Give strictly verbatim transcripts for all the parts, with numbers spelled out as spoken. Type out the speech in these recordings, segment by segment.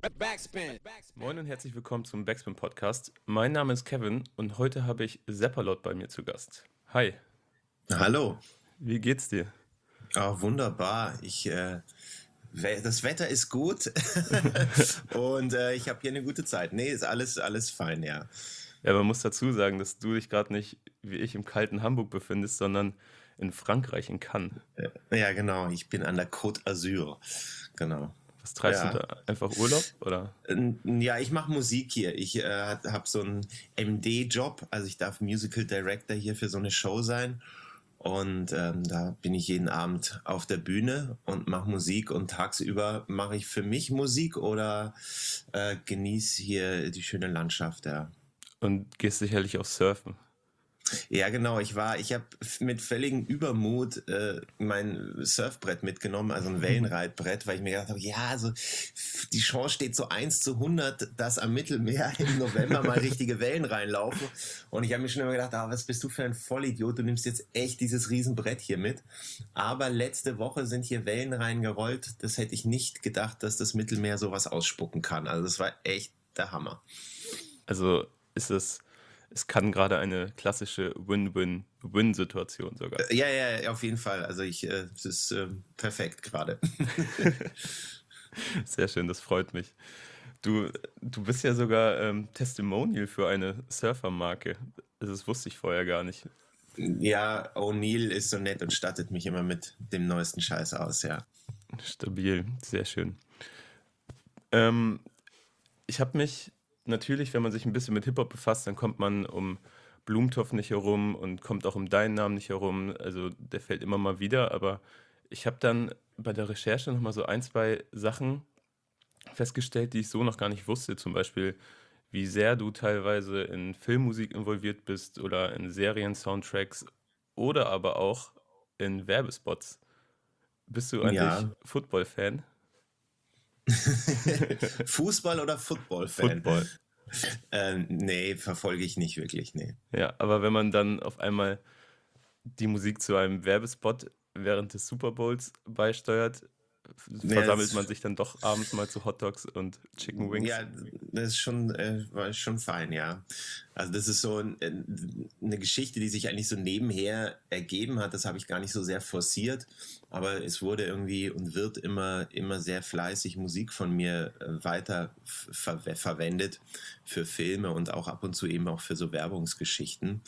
Backspin. Moin und herzlich willkommen zum Backspin Podcast. Mein Name ist Kevin und heute habe ich Seppalot bei mir zu Gast. Hi, Hallo. wie geht's dir? Ah, wunderbar. Ich, äh, we- das Wetter ist gut und äh, ich habe hier eine gute Zeit. Nee, ist alles, alles fein, ja. Ja, man muss dazu sagen, dass du dich gerade nicht wie ich im kalten Hamburg befindest, sondern in Frankreich, in Cannes. Ja, genau. Ich bin an der Côte d'Azur. Genau. Was treibst du Ja. da? Einfach Urlaub oder? Ähm, Ja, ich mache Musik hier. Ich äh, habe so einen M D-Job, also ich darf Musical Director hier für so eine Show sein. Und ähm, da bin ich jeden Abend auf der Bühne und mache Musik und tagsüber mache ich für mich Musik oder äh, genieße hier die schöne Landschaft. Ja. Und gehst sicherlich auch surfen. Ja, genau. Ich war, ich habe mit völligem Übermut äh, mein Surfbrett mitgenommen, also ein Wellenreitbrett, weil ich mir gedacht habe, ja, also die Chance steht so eins zu hundert, dass am Mittelmeer im November mal richtige Wellen reinlaufen. Und ich habe mir schon immer gedacht, ah, was bist du für ein Vollidiot? Du nimmst jetzt echt dieses Riesenbrett hier mit. Aber letzte Woche sind hier Wellen reingerollt. Das hätte ich nicht gedacht, dass das Mittelmeer sowas ausspucken kann. Also das war echt der Hammer. Also ist es, es kann gerade eine klassische Win-Win-Win-Situation sogar. Ja, ja, auf jeden Fall. Also ich, äh, es ist äh, perfekt gerade. Sehr schön, das freut mich. Du, du bist ja sogar ähm, Testimonial für eine Surfermarke. Also das wusste ich vorher gar nicht. Ja, O'Neill ist so nett und stattet mich immer mit dem neuesten Scheiß aus, ja. Stabil, sehr schön. Ähm, ich habe mich natürlich, wenn man sich ein bisschen mit Hip-Hop befasst, dann kommt man um Blumentopf nicht herum und kommt auch um deinen Namen nicht herum. Also der fällt immer mal wieder, aber ich habe dann bei der Recherche nochmal so ein, zwei Sachen festgestellt, die ich so noch gar nicht wusste. Zum Beispiel, wie sehr du teilweise in Filmmusik involviert bist oder in Serien-Soundtracks oder aber auch in Werbespots. Bist du eigentlich Ja. Football-Fan? Fußball- oder Football-Fan? Football. Ähm, nee, verfolge ich nicht wirklich, nee. Ja, aber wenn man dann auf einmal die Musik zu einem Werbespot während des Super Bowls beisteuert, versammelt das- man sich dann doch abends mal zu Hotdogs und Chicken Wings. Ja, das ist schon, äh, war schon fein, ja. Also das ist so ein, äh, eine Geschichte, die sich eigentlich so nebenher ergeben hat. Das habe ich gar nicht so sehr forciert, aber es wurde irgendwie und wird immer, immer sehr fleißig Musik von mir äh, weiter ver verwendet für Filme und auch ab und zu eben auch für so Werbungsgeschichten.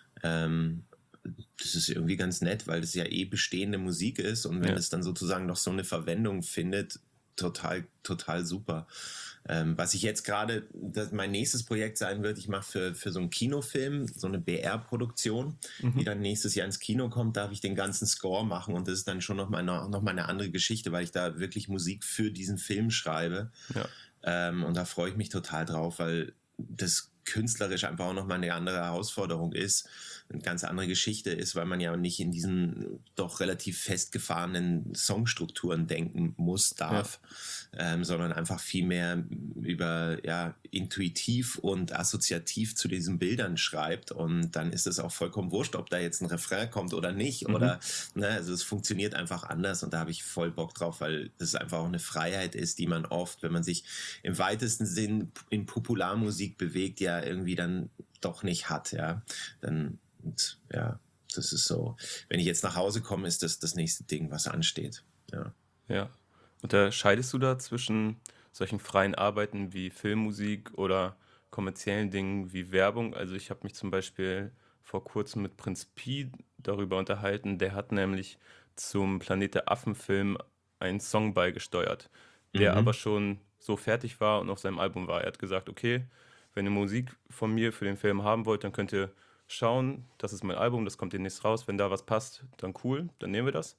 Ähm, das ist irgendwie ganz nett, weil das ja eh bestehende Musik ist und wenn Ja. es dann sozusagen noch so eine Verwendung findet, total, total super. Ähm, was ich jetzt gerade, mein nächstes Projekt sein wird, ich mache für, für so einen Kinofilm, so eine B R-Produktion, Mhm. die dann nächstes Jahr ins Kino kommt, darf ich den ganzen Score machen und das ist dann schon nochmal noch mal eine andere Geschichte, weil ich da wirklich Musik für diesen Film schreibe. Ja. Ähm, und da freue ich mich total drauf, weil das künstlerisch einfach auch nochmal eine andere Herausforderung ist, eine ganz andere Geschichte ist, weil man ja nicht in diesen doch relativ festgefahrenen Songstrukturen denken muss, darf, ja. ähm, sondern einfach viel mehr über, ja, intuitiv und assoziativ zu diesen Bildern schreibt und dann ist es auch vollkommen wurscht, ob da jetzt ein Refrain kommt oder nicht Mhm. oder, ne, also es funktioniert einfach anders und da habe ich voll Bock drauf, weil das einfach auch eine Freiheit ist, die man oft, wenn man sich im weitesten Sinn in Popularmusik bewegt, ja irgendwie dann doch nicht hat, ja, dann, und, ja, das ist so, wenn ich jetzt nach Hause komme, ist das das nächste Ding, was ansteht, ja. Ja. Unterscheidest du da zwischen solchen freien Arbeiten wie Filmmusik oder kommerziellen Dingen wie Werbung? Also ich habe mich zum Beispiel vor kurzem mit Prinz Pi darüber unterhalten. Der hat nämlich zum Planet der Affen-Film einen Song beigesteuert, der Mhm. aber schon so fertig war und auf seinem Album war. Er hat gesagt, okay, wenn ihr Musik von mir für den Film haben wollt, dann könnt ihr schauen, das ist mein Album, das kommt demnächst raus. Wenn da was passt, dann cool, dann nehmen wir das.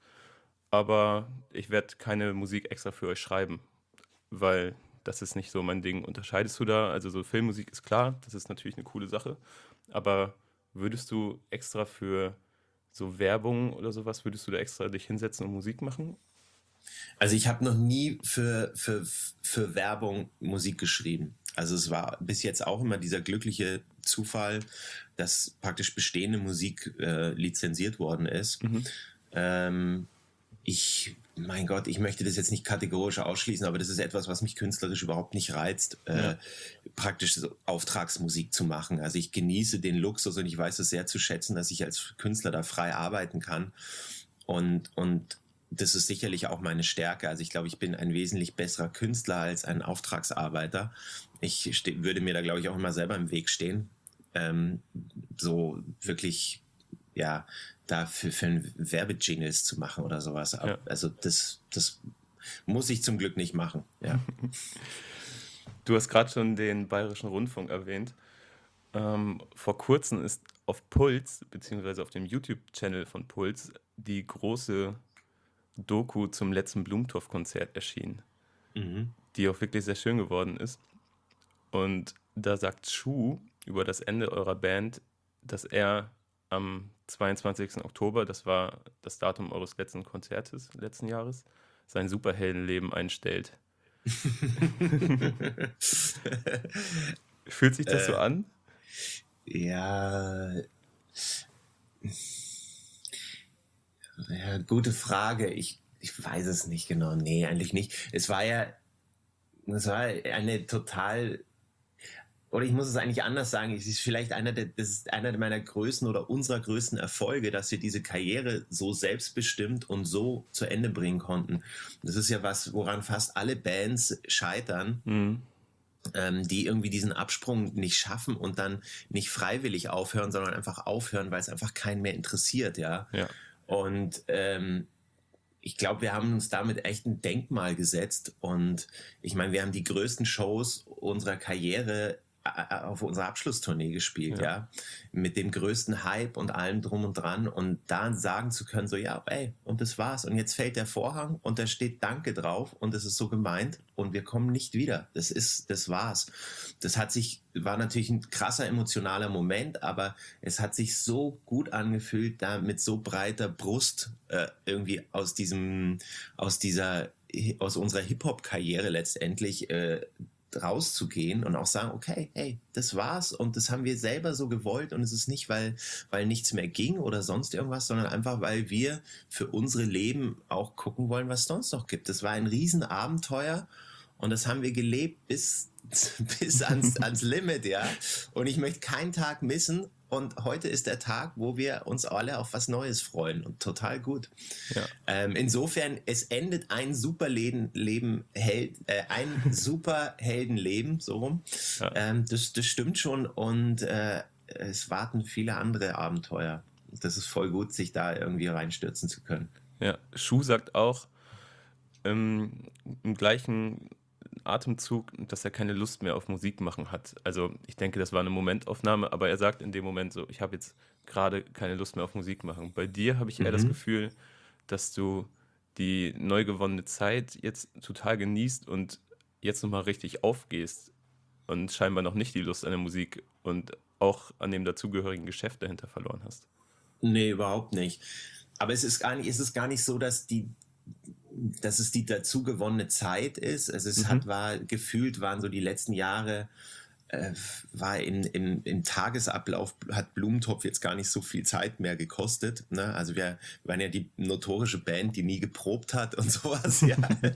Aber ich werde keine Musik extra für euch schreiben, weil das ist nicht so mein Ding. Unterscheidest du da? Also so Filmmusik ist klar, das ist natürlich eine coole Sache, aber würdest du extra für so Werbung oder sowas, würdest du da extra dich hinsetzen und Musik machen? Also ich habe noch nie für, für, für Werbung Musik geschrieben. Also es war bis jetzt auch immer dieser glückliche Zufall, dass praktisch bestehende Musik äh, lizenziert worden ist. Mhm. Ähm, ich mein Gott, ich möchte das jetzt nicht kategorisch ausschließen, aber das ist etwas, was mich künstlerisch überhaupt nicht reizt, Ja. äh, praktisch so Auftragsmusik zu machen. Also ich genieße den Luxus und ich weiß es sehr zu schätzen, dass ich als Künstler da frei arbeiten kann. Und, und das ist sicherlich auch meine Stärke. Also ich glaube, ich bin ein wesentlich besserer Künstler als ein Auftragsarbeiter. Ich ste- würde mir da, glaube ich, auch immer selber im Weg stehen. Ähm, so wirklich, ja, da für, für ein Werbejingles zu machen oder sowas. Ja. Also das, das muss ich zum Glück nicht machen. Ja. Du hast gerade schon den Bayerischen Rundfunk erwähnt. Ähm, vor kurzem ist auf Puls, beziehungsweise auf dem YouTube-Channel von Puls, die große Doku zum letzten Blumentopf-Konzert erschienen, Mhm. die auch wirklich sehr schön geworden ist. Und da sagt Schuh über das Ende eurer Band, dass er am zweiundzwanzigsten Oktober, das war das Datum eures letzten Konzertes letzten Jahres, sein Superheldenleben einstellt. Fühlt sich das so äh, an? ja, ja, gute Frage. Ich, ich weiß es nicht genau. Nee, eigentlich nicht. Es war ja, es war eine total, oder ich muss es eigentlich anders sagen, es ist vielleicht einer der, das ist einer meiner größten oder unserer größten Erfolge, dass wir diese Karriere so selbstbestimmt und so zu Ende bringen konnten. Das ist ja was, woran fast alle Bands scheitern, Mhm. ähm, die irgendwie diesen Absprung nicht schaffen und dann nicht freiwillig aufhören, sondern einfach aufhören, weil es einfach keinen mehr interessiert, ja. Ja. Und ähm, ich glaube, wir haben uns damit echt ein Denkmal gesetzt. Und ich meine, wir haben die größten Shows unserer Karriere äh, auf unserer Abschlusstournee gespielt, Ja. ja. Mit dem größten Hype und allem drum und dran. Und da sagen zu können, so, ja, ey, und das war's. Und jetzt fällt der Vorhang und da steht Danke drauf und es ist so gemeint und wir kommen nicht wieder. Das ist, das war's. Das hat sich, war natürlich ein krasser emotionaler Moment, aber es hat sich so gut angefühlt, da mit so breiter Brust äh, irgendwie aus diesem, aus dieser, aus unserer Hip-Hop-Karriere letztendlich äh, rauszugehen und auch sagen, okay, hey, das war's und das haben wir selber so gewollt und es ist nicht, weil, weil nichts mehr ging oder sonst irgendwas, sondern einfach, weil wir für unsere Leben auch gucken wollen, was es sonst noch gibt. Das war ein Riesenabenteuer und das haben wir gelebt bis, bis ans, ans Limit, ja. Und ich möchte keinen Tag missen. Und heute ist der Tag, wo wir uns alle auf was Neues freuen und total gut. Ja. Ähm, insofern, es endet ein super Leben, Leben Held, äh, ein super Heldenleben, so rum. Ja. Ähm, das, das stimmt schon und äh, es warten viele andere Abenteuer. Das ist voll gut, sich da irgendwie reinstürzen zu können. Ja. Schuh sagt auch ähm, im gleichen Atemzug, dass er keine Lust mehr auf Musik machen hat. Also ich denke, das war eine Momentaufnahme, aber er sagt in dem Moment so, ich habe jetzt gerade keine Lust mehr auf Musik machen. Bei dir habe ich eher das Mhm. Gefühl, dass du die neu gewonnene Zeit jetzt total genießt und jetzt nochmal richtig aufgehst und scheinbar noch nicht die Lust an der Musik und auch an dem dazugehörigen Geschäft dahinter verloren hast. Nee, überhaupt nicht. Aber es ist gar nicht, es ist gar nicht so, dass die, dass es die dazu gewonnene Zeit ist. Also es Mhm. hat, war, gefühlt waren so die letzten Jahre, äh, war in, im, im Tagesablauf, hat Blumentopf jetzt gar nicht so viel Zeit mehr gekostet. Ne? Also wir waren ja die notorische Band, die nie geprobt hat und sowas. Ja.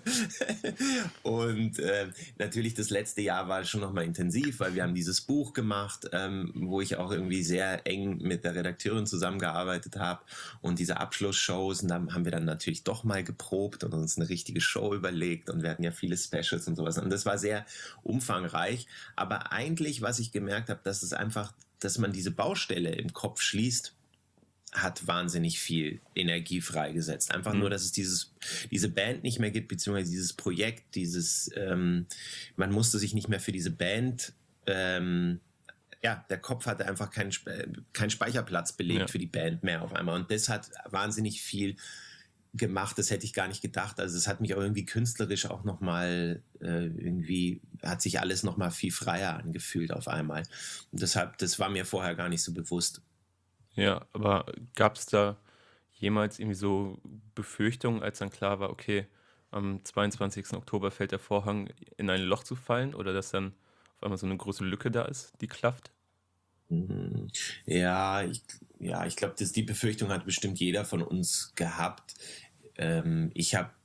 Und äh, natürlich das letzte Jahr war schon nochmal intensiv, weil wir haben dieses Buch gemacht, ähm, wo ich auch irgendwie sehr eng mit der Redakteurin zusammengearbeitet habe und diese Abschlussshows und dann haben wir dann natürlich doch mal geprobt und uns eine richtige Show überlegt und wir hatten ja viele Specials und sowas und das war sehr umfangreich, aber eigentlich, was ich gemerkt habe, dass es einfach, dass man diese Baustelle im Kopf schließt, hat wahnsinnig viel Energie freigesetzt. Einfach Mhm. nur, dass es dieses, diese Band nicht mehr gibt, beziehungsweise dieses Projekt, dieses, ähm, man musste sich nicht mehr für diese Band, ähm, ja, der Kopf hatte einfach keinen, keinen Speicherplatz belegt Ja. für die Band mehr auf einmal. Und das hat wahnsinnig viel gemacht, das hätte ich gar nicht gedacht. Also es hat mich auch irgendwie künstlerisch auch nochmal äh, irgendwie, hat sich alles nochmal viel freier angefühlt auf einmal. Und deshalb, das war mir vorher gar nicht so bewusst. Ja, aber gab es da jemals irgendwie so Befürchtungen, als dann klar war, okay, am zweiundzwanzigsten Oktober fällt der Vorhang in ein Loch zu fallen oder dass dann auf einmal so eine große Lücke da ist, die klafft? Mhm. Ja, ich, ja, ich glaube, die Befürchtung hat bestimmt jeder von uns gehabt. Ähm, ich habe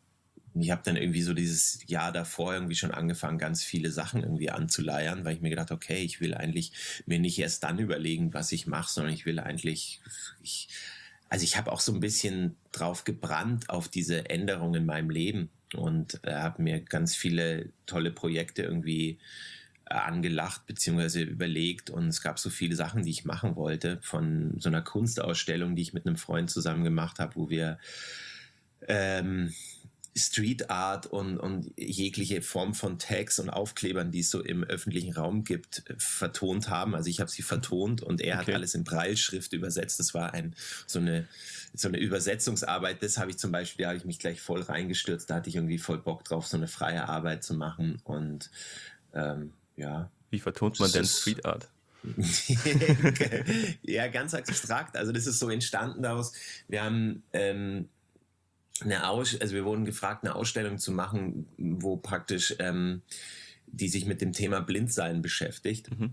ich habe dann irgendwie so dieses Jahr davor irgendwie schon angefangen, ganz viele Sachen irgendwie anzuleiern, weil ich mir gedacht, okay, ich will eigentlich mir nicht erst dann überlegen, was ich mache, sondern ich will eigentlich, ich, also ich habe auch so ein bisschen drauf gebrannt auf diese Änderung in meinem Leben und äh, habe mir ganz viele tolle Projekte irgendwie äh, angelacht beziehungsweise überlegt und es gab so viele Sachen, die ich machen wollte, von so einer Kunstausstellung, die ich mit einem Freund zusammen gemacht habe, wo wir ähm, Street Art und, und jegliche Form von Tags und Aufklebern, die es so im öffentlichen Raum gibt, vertont haben. Also ich habe sie vertont und er Okay. hat alles in Brailleschrift übersetzt. Das war ein, so, eine, so eine Übersetzungsarbeit. Das habe ich zum Beispiel, da habe ich mich gleich voll reingestürzt. Da hatte ich irgendwie voll Bock drauf, so eine freie Arbeit zu machen. Und ähm, ja. Wie vertont man denn Street Art? Ja, ganz abstrakt. Also das ist so entstanden daraus. Wir haben ähm, eine Aus also wir wurden gefragt, eine Ausstellung zu machen, wo praktisch ähm, die sich mit dem Thema Blindsein beschäftigt. Mhm.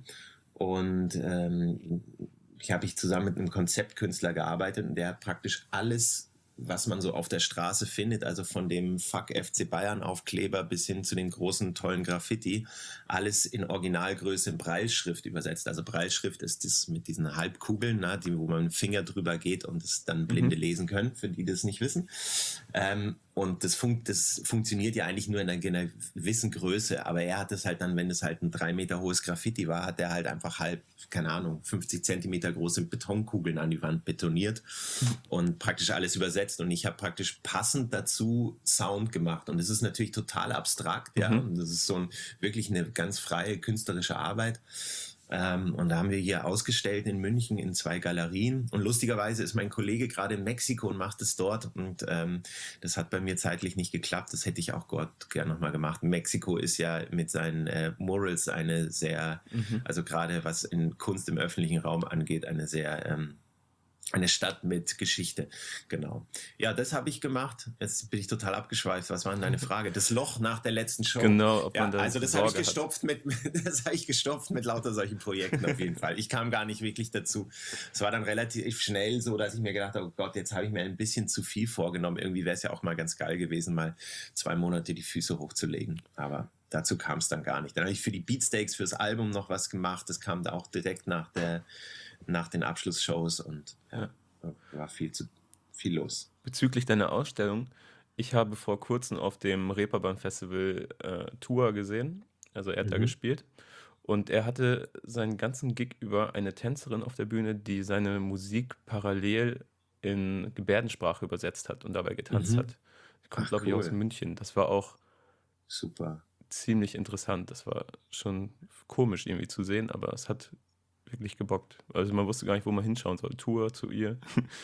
Und ähm, ich habe ich zusammen mit einem Konzeptkünstler gearbeitet und der hat praktisch alles, was man so auf der Straße findet, also von dem Fuck F C Bayern Aufkleber bis hin zu den großen tollen Graffiti, alles in Originalgröße in Brailleschrift übersetzt. Also Brailleschrift ist das mit diesen Halbkugeln, na, die, wo man mit dem Finger drüber geht und es dann Blinde Mhm. lesen können, für die das nicht wissen. Ähm, und das, fun das funktioniert ja eigentlich nur in einer gewissen Größe, aber er hat es halt dann, wenn es halt ein drei Meter hohes Graffiti war, hat er halt einfach halb, keine Ahnung, fünfzig Zentimeter große Betonkugeln an die Wand betoniert und praktisch alles übersetzt und ich habe praktisch passend dazu Sound gemacht und es ist natürlich total abstrakt, ja, Mhm. und das ist so ein, wirklich eine ganz freie künstlerische Arbeit. Ähm, und da haben wir hier ausgestellt in München in zwei Galerien. Und lustigerweise ist mein Kollege gerade in Mexiko und macht es dort. Und ähm, das hat bei mir zeitlich nicht geklappt. Das hätte ich auch Gott gern nochmal gemacht. Mexiko ist ja mit seinen äh, Murals eine sehr, Mhm. also gerade was in Kunst im öffentlichen Raum angeht, eine sehr ähm, eine Stadt mit Geschichte, genau. Ja, das habe ich gemacht. Jetzt bin ich total abgeschweift. Was war denn deine Frage? Das Loch nach der letzten Show. Genau, ob Ja, man da also das habe ich Sorge hat. gestopft mit, das habe ich gestopft mit lauter solchen Projekten auf jeden Fall. Ich kam gar nicht wirklich dazu. Es war dann relativ schnell so, dass ich mir gedacht habe, oh Gott, jetzt habe ich mir ein bisschen zu viel vorgenommen. Irgendwie wäre es ja auch mal ganz geil gewesen, mal zwei Monate die Füße hochzulegen. Aber dazu kam es dann gar nicht. Dann habe ich für die Beatsteaks, fürs Album noch was gemacht. Das kam da auch direkt nach der nach den Abschlussshows und ja, war viel zu viel los. Bezüglich deiner Ausstellung, ich habe vor kurzem auf dem Reeperbahn Festival äh, Tour gesehen, also er hat da Mhm. gespielt und er hatte seinen ganzen Gig über eine Tänzerin auf der Bühne, die seine Musik parallel in Gebärdensprache übersetzt hat und dabei getanzt Mhm. hat. Die kommt, Ach, glaube ich, aus cool. München. Das war auch Super. ziemlich interessant. Das war schon komisch irgendwie zu sehen, aber es hat wirklich gebockt. Also man wusste gar nicht, wo man hinschauen soll. Tour zu ihr.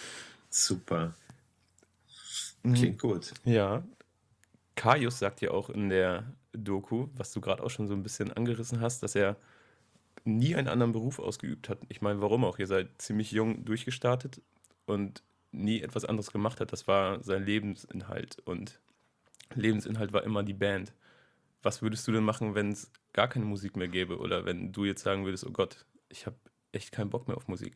Super. Mhm. Klingt gut. Ja, Kaius sagt ja auch in der Doku, was du gerade auch schon so ein bisschen angerissen hast, dass er nie einen anderen Beruf ausgeübt hat. Ich meine, warum auch? Ihr seid ziemlich jung durchgestartet und nie etwas anderes gemacht hat. Das war sein Lebensinhalt und Lebensinhalt war immer die Band. Was würdest du denn machen, wenn es gar keine Musik mehr gäbe oder wenn du jetzt sagen würdest, oh Gott, ich habe echt keinen Bock mehr auf Musik?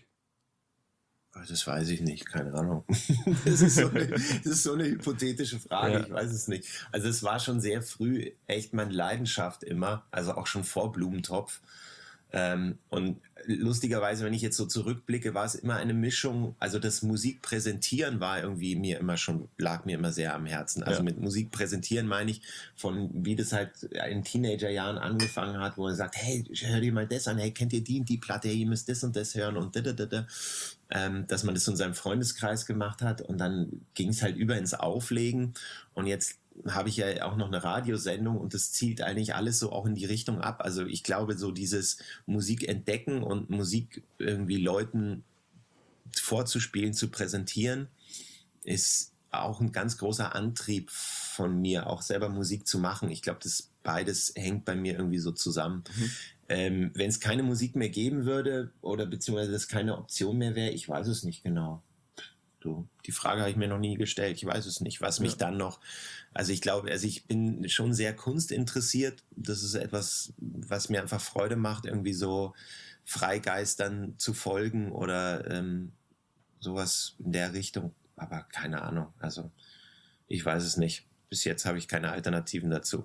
Das weiß ich nicht, keine Ahnung. Das ist so eine, das ist so eine hypothetische Frage, Ja. ich weiß es nicht. Also es war schon sehr früh echt meine Leidenschaft immer, also auch schon vor Blumentopf. Ähm, und lustigerweise, wenn ich jetzt so zurückblicke, war es immer eine Mischung, also das Musikpräsentieren war irgendwie mir immer schon, lag mir immer sehr am Herzen. Also Ja. mit Musik präsentieren meine ich von, wie das halt in Teenagerjahren angefangen hat, wo er sagt, hey, hör dir mal das an, hey, kennt ihr die und die Platte, hey, ihr müsst das und das hören und da, da, da, da. Ähm, dass man das in seinem Freundeskreis gemacht hat und dann ging es halt über ins Auflegen und jetzt habe ich ja auch noch eine Radiosendung und das zielt eigentlich alles so auch in die Richtung ab. Also ich glaube, so dieses Musik entdecken und Musik irgendwie Leuten vorzuspielen, zu präsentieren, ist auch ein ganz großer Antrieb von mir, auch selber Musik zu machen. Ich glaube, das beides hängt bei mir irgendwie so zusammen. Mhm. Ähm, wenn es keine Musik mehr geben würde oder beziehungsweise das keine Option mehr wäre, ich weiß es nicht genau. Du, die Frage habe ich mir noch nie gestellt. Ich weiß es nicht, was mich Ja. dann noch. Also ich glaube, also ich bin schon sehr kunstinteressiert. Das ist etwas, was mir einfach Freude macht, irgendwie so Freigeistern zu folgen oder ähm, sowas in der Richtung. Aber keine Ahnung. Also ich weiß es nicht. bis jetzt habe ich keine Alternativen dazu.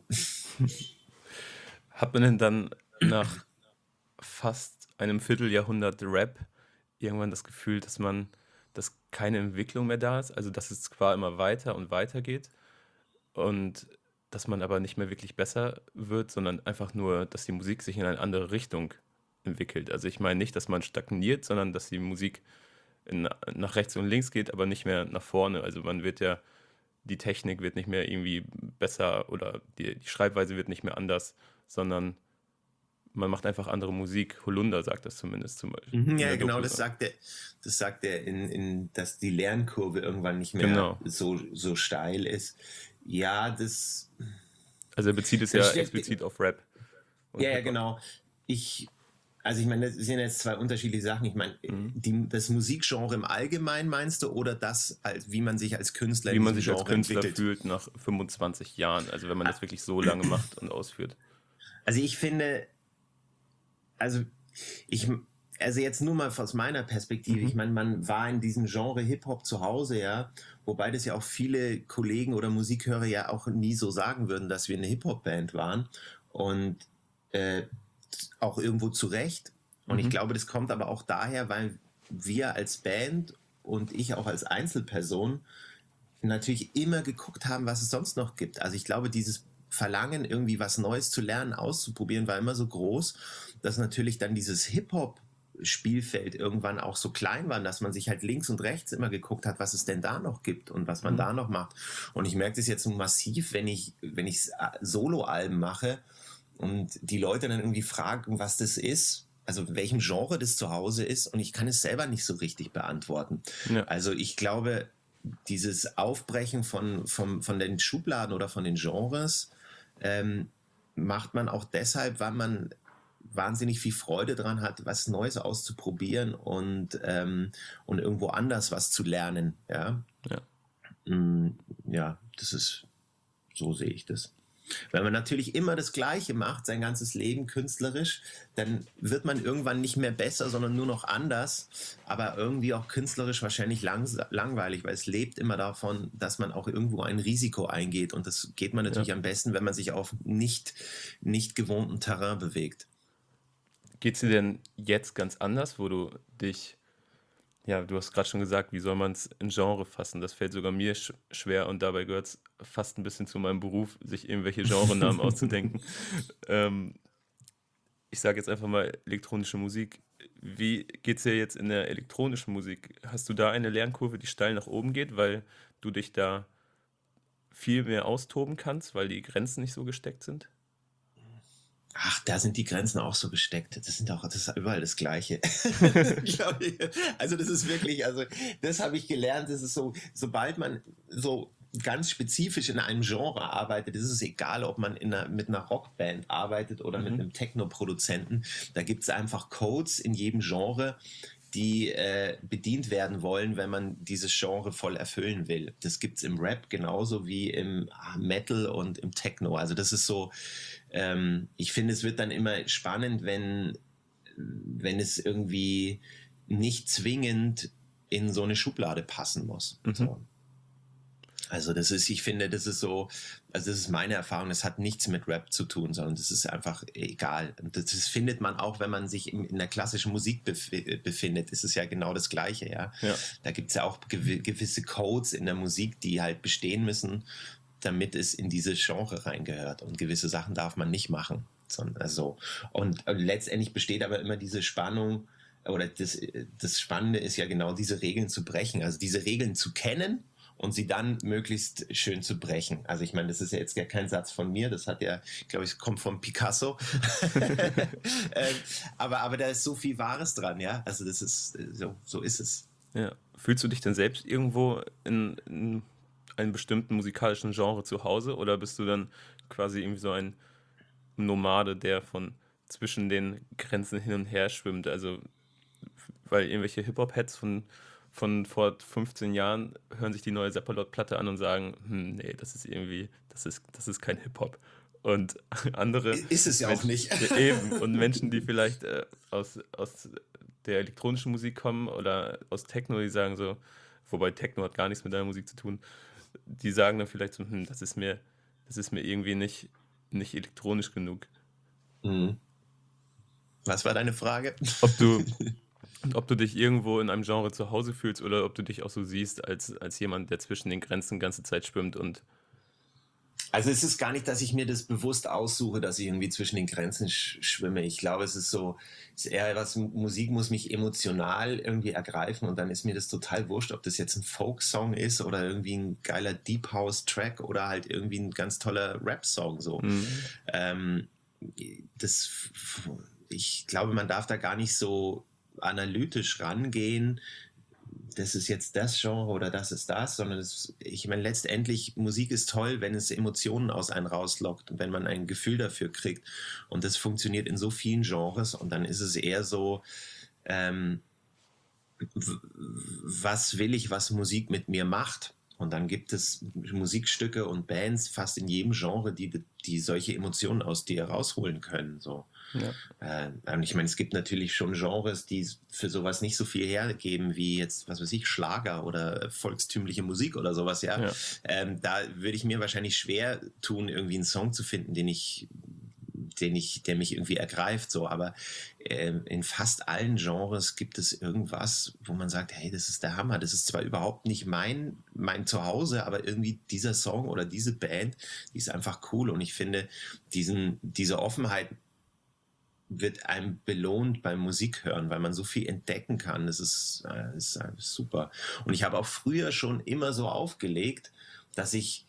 Hat man denn dann nach fast einem Vierteljahrhundert Rap irgendwann das Gefühl, dass man, dass keine Entwicklung mehr da ist, also dass es zwar immer weiter und weiter geht und dass man aber nicht mehr wirklich besser wird, sondern einfach nur, dass die Musik sich in eine andere Richtung entwickelt. Also ich meine nicht, dass man stagniert, sondern dass die Musik in, nach rechts und links geht, aber nicht mehr nach vorne. Also man wird ja, die Technik wird nicht mehr irgendwie besser oder die, die Schreibweise wird nicht mehr anders, sondern man macht einfach andere Musik. Holunder sagt das zumindest zum Beispiel Mhm, in ja, der genau, Doku. das So. sagt er, das sagt er, in, in, dass die Lernkurve irgendwann nicht mehr Genau. so, so steil ist. Ja, das, Also er bezieht es das ja steht, explizit auf Rap und ja, ja, Hip-Hop. genau. Ich, also ich meine, das sind jetzt zwei unterschiedliche Sachen. Ich meine, Mhm. die, das Musikgenre im Allgemeinen meinst du oder das, als, wie man sich als Künstler Wie in man diesem sich als Genre Künstler entwickelt? fühlt nach fünfundzwanzig Jahren, also wenn man Ah, das wirklich so lange macht und ausführt. Also ich finde, also ich, also jetzt nur mal aus meiner Perspektive, Mhm. ich meine, man war in diesem Genre Hip-Hop zu Hause, ja, wobei das ja auch viele Kollegen oder Musikhörer ja auch nie so sagen würden, dass wir eine Hip-Hop-Band waren und äh, auch irgendwo zu Recht. Und ich Mhm. glaube, das kommt aber auch daher, weil wir als Band und ich auch als Einzelperson natürlich immer geguckt haben, was es sonst noch gibt. Also ich glaube, dieses Verlangen, irgendwie was Neues zu lernen, auszuprobieren, war immer so groß, dass natürlich dann dieses Hip-Hop Spielfeld irgendwann auch so klein war, dass man sich halt links und rechts immer geguckt hat, was es denn da noch gibt und was man Mhm. da noch macht. Und ich merke das jetzt so massiv, wenn ich, wenn ich Solo-Alben mache und die Leute dann irgendwie fragen, was das ist, also in welchem Genre das zu Hause ist, und ich kann es selber nicht so richtig beantworten. Ja. Also ich glaube, dieses Aufbrechen von, von, von den Schubladen oder von den Genres ähm, macht man auch deshalb, weil man wahnsinnig viel Freude dran hat, was Neues auszuprobieren und, ähm, und irgendwo anders was zu lernen. Ja? Ja. Mm, ja, das ist, so sehe ich das. Wenn man natürlich immer das Gleiche macht, sein ganzes Leben künstlerisch, dann wird man irgendwann nicht mehr besser, sondern nur noch anders, aber irgendwie auch künstlerisch wahrscheinlich lang, langweilig, weil es lebt immer davon, dass man auch irgendwo ein Risiko eingeht, und das geht man natürlich Ja. am besten, wenn man sich auf nicht, nicht gewohnten Terrain bewegt. Geht es dir denn jetzt ganz anders, wo du dich, ja, du hast gerade schon gesagt, wie soll man es in Genre fassen? Das fällt sogar mir sch schwer und dabei gehört es fast ein bisschen zu meinem Beruf, sich irgendwelche Genrenamen auszudenken. Ähm, ich sage jetzt einfach mal elektronische Musik. Wie geht es dir jetzt in der elektronischen Musik? Hast du da eine Lernkurve, die steil nach oben geht, weil du dich da viel mehr austoben kannst, weil die Grenzen nicht so gesteckt sind? Ach, da sind die Grenzen auch so gesteckt. Das sind auch, das ist überall das Gleiche. Glaub ich. Also das ist wirklich, also das habe ich gelernt. Das ist so, sobald man so ganz spezifisch in einem Genre arbeitet, ist es egal, ob man in einer, mit einer Rockband arbeitet oder mit Mhm. einem Techno-Produzenten. Da gibt es einfach Codes in jedem Genre, die äh, bedient werden wollen, wenn man dieses Genre voll erfüllen will. Das gibt es im Rap genauso wie im Metal und im Techno. Also das ist so, ähm, ich finde, es wird dann immer spannend, wenn, wenn es irgendwie nicht zwingend in so eine Schublade passen muss. Mhm. So. Also das ist, ich finde, das ist so, also das ist meine Erfahrung, das hat nichts mit Rap zu tun, sondern das ist einfach egal. Und das, das findet man auch, wenn man sich in, in der klassischen Musik bef- befindet, ist es ja genau das Gleiche, ja. Ja. Da gibt es ja auch gew- gewisse Codes in der Musik, die halt bestehen müssen, damit es in dieses Genre reingehört. Und gewisse Sachen darf man nicht machen. Sondern, also, und, und letztendlich besteht aber immer diese Spannung, oder das, das Spannende ist ja genau, diese Regeln zu brechen, also diese Regeln zu kennen und sie dann möglichst schön zu brechen. Also ich meine, das ist ja jetzt ja kein Satz von mir, das hat ja, glaube ich, kommt von Picasso. ähm, aber, aber da ist so viel Wahres dran, ja. Also das ist, so, so ist es. Ja. Fühlst du dich denn selbst irgendwo in, in einem bestimmten musikalischen Genre zu Hause oder bist du dann quasi irgendwie so ein Nomade, der von zwischen den Grenzen hin und her schwimmt? Also, weil irgendwelche Hip-Hop-Heads von, von vor fünfzehn Jahren hören sich die neue Seppalot-Platte an und sagen, hm, nee, das ist irgendwie, das ist, das ist kein Hip-Hop. Und andere Ist es ja auch Menschen, nicht. ja, eben, und Menschen, die vielleicht äh, aus, aus der elektronischen Musik kommen oder aus Techno, die sagen so, wobei Techno hat gar nichts mit deiner Musik zu tun, die sagen dann vielleicht so, hm, das ist mir, das ist mir irgendwie nicht, nicht elektronisch genug. Mhm. Was war deine Frage? Ob du, ob du dich irgendwo in einem Genre zu Hause fühlst oder ob du dich auch so siehst als, als jemand, der zwischen den Grenzen die ganze Zeit schwimmt und Also es ist gar nicht, dass ich mir das bewusst aussuche, dass ich irgendwie zwischen den Grenzen sch schwimme. Ich glaube, es ist so, es ist eher was, Musik muss mich emotional irgendwie ergreifen und dann ist mir das total wurscht, ob das jetzt ein Folk-Song ist oder irgendwie ein geiler Deep House-Track oder halt irgendwie ein ganz toller Rap-Song so. Mhm. Ähm, das, ich glaube, man darf da gar nicht so analytisch rangehen, das ist jetzt das Genre oder das ist das, sondern es, ich meine, letztendlich, Musik ist toll, wenn es Emotionen aus einem rauslockt und wenn man ein Gefühl dafür kriegt. Und das funktioniert in so vielen Genres und dann ist es eher so, ähm, was will ich, was Musik mit mir macht? Und dann gibt es Musikstücke und Bands fast in jedem Genre, die, die solche Emotionen aus dir rausholen können. So. Ja. Äh, ich meine, es gibt natürlich schon Genres, die für sowas nicht so viel hergeben, wie jetzt, was weiß ich, Schlager oder volkstümliche Musik oder sowas, ja. Ja. Ähm, da würde ich mir wahrscheinlich schwer tun, irgendwie einen Song zu finden, den ich den ich, der mich irgendwie ergreift, so, aber äh, in fast allen Genres gibt es irgendwas, wo man sagt, hey, das ist der Hammer, das ist zwar überhaupt nicht mein, mein Zuhause, aber irgendwie dieser Song oder diese Band, die ist einfach cool und ich finde, diesen, diese Offenheit wird einem belohnt beim Musikhören, weil man so viel entdecken kann, das ist, äh, ist, äh, super. Und ich habe auch früher schon immer so aufgelegt, dass ich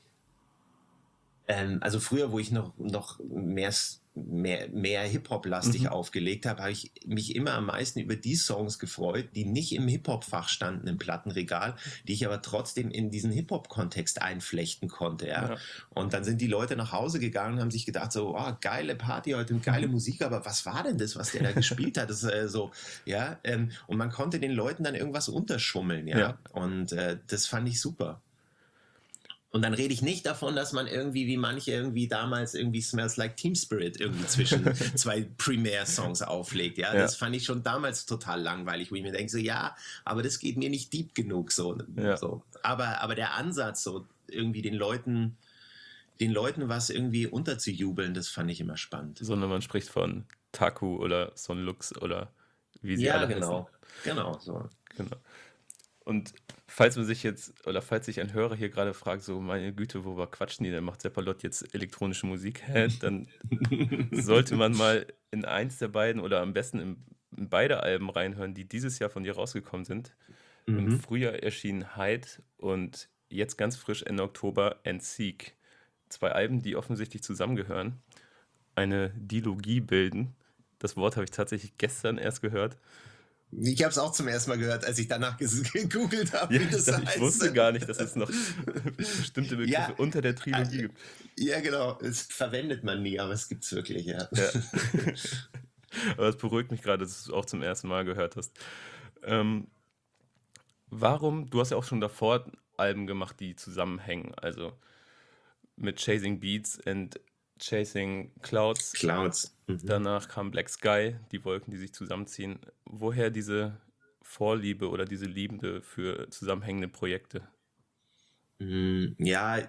ähm, also früher, wo ich noch, noch mehr, mehr, mehr Hip-Hop-lastig Mhm. aufgelegt habe, habe ich mich immer am meisten über die Songs gefreut, die nicht im Hip-Hop-Fach standen, im Plattenregal, die ich aber trotzdem in diesen Hip-Hop-Kontext einflechten konnte. Ja? Ja. Und dann sind die Leute nach Hause gegangen und haben sich gedacht, so, oh, geile Party heute und geile Musik, aber was war denn das, was der da gespielt hat? Das ist äh, so, ja, ähm, und man konnte den Leuten dann irgendwas unterschummeln, ja, Ja. und äh, das fand ich super. Und dann rede ich nicht davon, dass man irgendwie, wie manche irgendwie damals irgendwie Smells Like Teen Spirit irgendwie zwischen zwei Primär-Songs auflegt. Ja? Ja. Das fand ich schon damals total langweilig, wo ich mir denke, so ja, aber das geht mir nicht deep genug. So, Ja. so. Aber, aber der Ansatz, so irgendwie den Leuten, den Leuten was irgendwie unterzujubeln, das fand ich immer spannend. Sondern man spricht von Taku oder Son Lux oder wie sie Ja, alle genau. heißen. Genau, so. Genau. Und falls man sich jetzt, oder falls sich ein Hörer hier gerade fragt, so, meine Güte, wo war quatschen die denn? Macht Seppalot jetzt elektronische Musik? Hä? Dann sollte man mal in eins der beiden oder am besten in, in beide Alben reinhören, die dieses Jahr von dir rausgekommen sind. Im Mhm. Frühjahr erschienen Hyde und jetzt ganz frisch Ende Oktober And Seek. Zwei Alben, die offensichtlich zusammengehören, eine Dilogie bilden. Das Wort habe ich tatsächlich gestern erst gehört. Ich habe es auch zum ersten Mal gehört, als ich danach gegoogelt habe, Ja, wie das ich, heißt. ich wusste gar nicht, dass es noch bestimmte Begriffe Ja, unter der Trilogie äh, gibt. Ja, genau. Das verwendet man nie, aber es gibt es wirklich, ja. Ja. Aber es beruhigt mich gerade, dass du es auch zum ersten Mal gehört hast. Ähm, warum, du hast ja auch schon davor Alben gemacht, die zusammenhängen, also mit Chasing Beats und Chasing Clouds. Clouds. Mhm. Danach kam Black Sky, die Wolken, die sich zusammenziehen. Woher diese Vorliebe oder diese Liebe für zusammenhängende Projekte? Ja,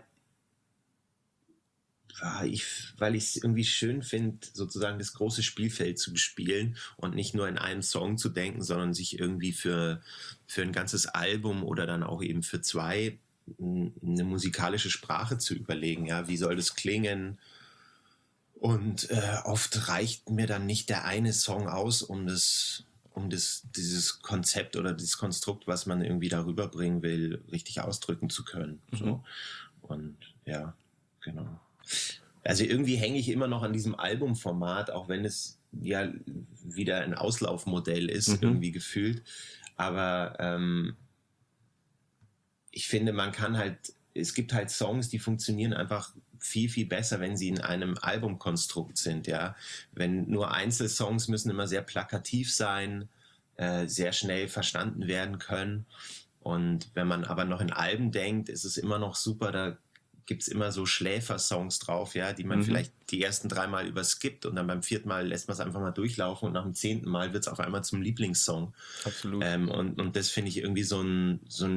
ich, weil ich es irgendwie schön finde, sozusagen das große Spielfeld zu bespielen und nicht nur in einem Song zu denken, sondern sich irgendwie für, für ein ganzes Album oder dann auch eben für zwei eine musikalische Sprache zu überlegen. Ja, wie soll das klingen? Und äh, oft reicht mir dann nicht der eine Song aus, um das, um das, dieses Konzept oder dieses Konstrukt, was man irgendwie darüber bringen will, richtig ausdrücken zu können. Mhm. So. Und ja, genau. Also irgendwie hänge ich immer noch an diesem Albumformat, auch wenn es ja wieder ein Auslaufmodell ist, Mhm. irgendwie gefühlt. Aber ähm, ich finde, man kann halt, es gibt halt Songs, die funktionieren einfach viel, viel besser, wenn sie in einem Albumkonstrukt sind, ja. Wenn nur Einzelsongs müssen immer sehr plakativ sein, äh, sehr schnell verstanden werden können. Und wenn man aber noch in Alben denkt, ist es immer noch super, da gibt es immer so Schläfer-Songs drauf, ja, die man Mhm. vielleicht die ersten drei Mal überskippt und dann beim vierten Mal lässt man es einfach mal durchlaufen und nach dem zehnten Mal wird es auf einmal zum Lieblingssong. Absolut. Ähm, und, und das finde ich irgendwie so ein, so ein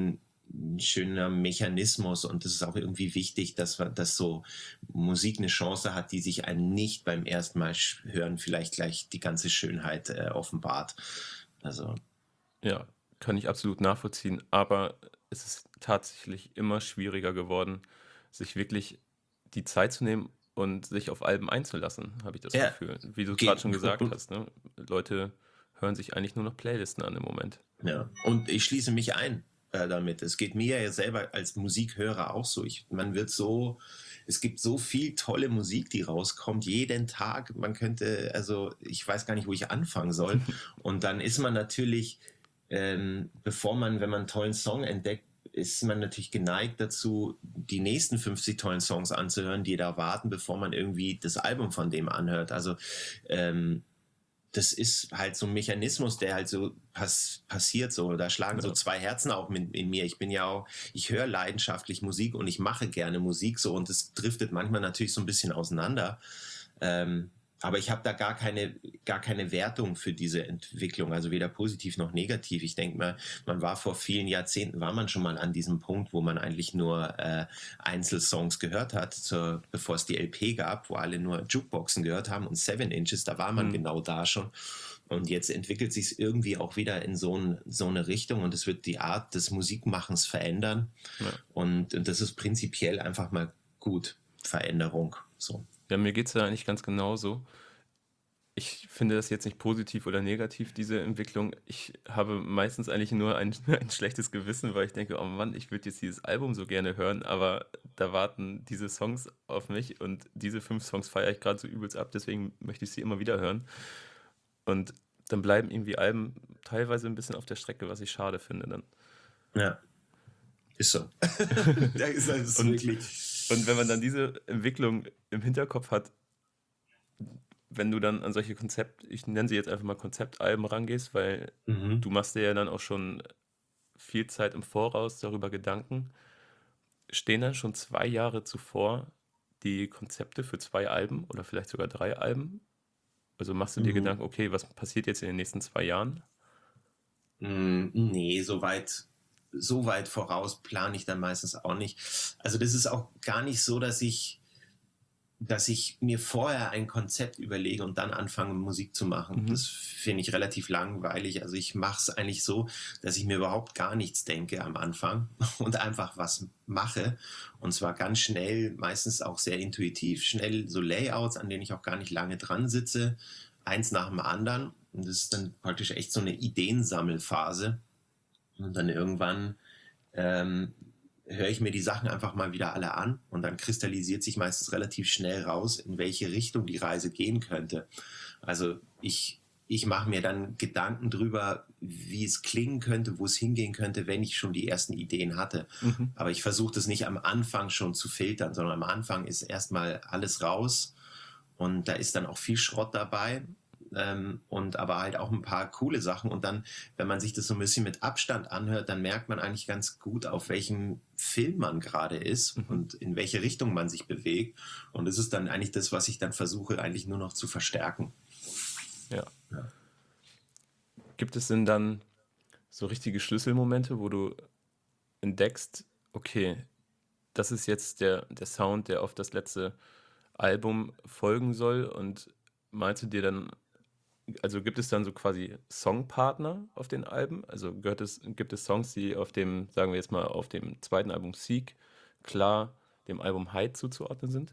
ein schöner Mechanismus und das ist auch irgendwie wichtig, dass, dass so Musik eine Chance hat, die sich einem nicht beim ersten Mal hören vielleicht gleich die ganze Schönheit äh, offenbart. Also Ja, kann ich absolut nachvollziehen, aber es ist tatsächlich immer schwieriger geworden, sich wirklich die Zeit zu nehmen und sich auf Alben einzulassen, habe ich das ja, Gefühl. Wie du es gerade geht. schon gesagt hast, ne? Leute hören sich eigentlich nur noch Playlisten an im Moment. Ja, und ich schließe mich ein äh, damit. Es geht mir ja selber als Musikhörer auch so. Ich, man wird so, es gibt so viel tolle Musik, die rauskommt, jeden Tag. Man könnte, also ich weiß gar nicht, wo ich anfangen soll. Und dann ist man natürlich, ähm, bevor man, wenn man einen tollen Song entdeckt, ist man natürlich geneigt dazu, die nächsten fünfzig tollen Songs anzuhören, die da warten, bevor man irgendwie das Album von dem anhört. Also ähm, das ist halt so ein Mechanismus, der halt so pass passiert so. Da schlagen so Ja. zwei Herzen auch in, in mir. Ich bin ja auch, ich höre leidenschaftlich Musik und ich mache gerne Musik so und es driftet manchmal natürlich so ein bisschen auseinander. Ähm, aber ich habe da gar keine, gar keine Wertung für diese Entwicklung, also weder positiv noch negativ. Ich denke mal, man war vor vielen Jahrzehnten, war man schon mal an diesem Punkt, wo man eigentlich nur äh, Einzelsongs gehört hat, zur, bevor es die L P gab, wo alle nur Jukeboxen gehört haben und Seven Inches, da war man Hm. genau da schon. Und jetzt entwickelt sich es irgendwie auch wieder in so, ein, so eine Richtung und es wird die Art des Musikmachens verändern. Ja. Und, und das ist prinzipiell einfach mal gut, Veränderung. So. Ja, mir geht es ja eigentlich ganz genauso. Ich finde das jetzt nicht positiv oder negativ, diese Entwicklung. Ich habe meistens eigentlich nur ein, ein schlechtes Gewissen, weil ich denke, oh Mann, ich würde jetzt dieses Album so gerne hören, aber da warten diese Songs auf mich und diese fünf Songs feiere ich gerade so übelst ab, deswegen möchte ich sie immer wieder hören. Und dann bleiben irgendwie Alben teilweise ein bisschen auf der Strecke, was ich schade finde dann. Ja, ist so. Da ist es Und- wirklich. Und wenn man dann diese Entwicklung im Hinterkopf hat, wenn du dann an solche Konzept, ich nenne sie jetzt einfach mal Konzeptalben rangehst, weil Mhm. du machst dir ja dann auch schon viel Zeit im Voraus darüber Gedanken, stehen dann schon zwei Jahre zuvor die Konzepte für zwei Alben oder vielleicht sogar drei Alben? Also machst du dir Mhm. Gedanken, okay, was passiert jetzt in den nächsten zwei Jahren? Mm, Nee, so weit, so weit voraus plane ich dann meistens auch nicht. Also das ist auch gar nicht so, dass ich, dass ich mir vorher ein Konzept überlege und dann anfange, Musik zu machen. Mhm. Das finde ich relativ langweilig. Also ich mache es eigentlich so, dass ich mir überhaupt gar nichts denke am Anfang und einfach was mache. Und zwar ganz schnell, meistens auch sehr intuitiv. Schnell so Layouts, an denen ich auch gar nicht lange dran sitze, eins nach dem anderen. Und das ist dann praktisch echt so eine Ideensammelphase. Und dann irgendwann ähm, höre ich mir die Sachen einfach mal wieder alle an und dann kristallisiert sich meistens relativ schnell raus, in welche Richtung die Reise gehen könnte. Also ich, ich mache mir dann Gedanken drüber, wie es klingen könnte, wo es hingehen könnte, wenn ich schon die ersten Ideen hatte. Mhm. Aber ich versuche das nicht am Anfang schon zu filtern, sondern am Anfang ist erstmal alles raus und da ist dann auch viel Schrott dabei. Ähm, und aber halt auch ein paar coole Sachen und dann, wenn man sich das so ein bisschen mit Abstand anhört, dann merkt man eigentlich ganz gut, auf welchem Film man gerade ist Mhm. und in welche Richtung man sich bewegt und das ist dann eigentlich das, was ich dann versuche eigentlich nur noch zu verstärken. Ja. Ja. Gibt es denn dann so richtige Schlüsselmomente, wo du entdeckst, okay, das ist jetzt der, der Sound, der auf das letzte Album folgen soll und malst du dir dann, also gibt es dann so quasi Songpartner auf den Alben? Also gehört es, gibt es Songs, die auf dem, sagen wir jetzt mal, auf dem zweiten Album Seek klar dem Album Hyde zuzuordnen sind?